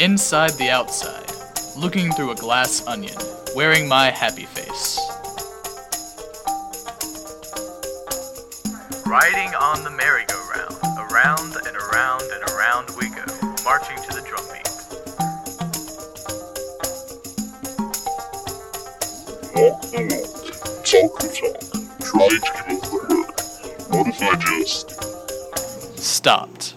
inside the outside, looking through a glass onion, wearing my happy face. Riding on the merry-go-round, around and around and around we go, marching to the drum beat. Walk the walk, talk the talk, try to get off the herd. What if I just stopped?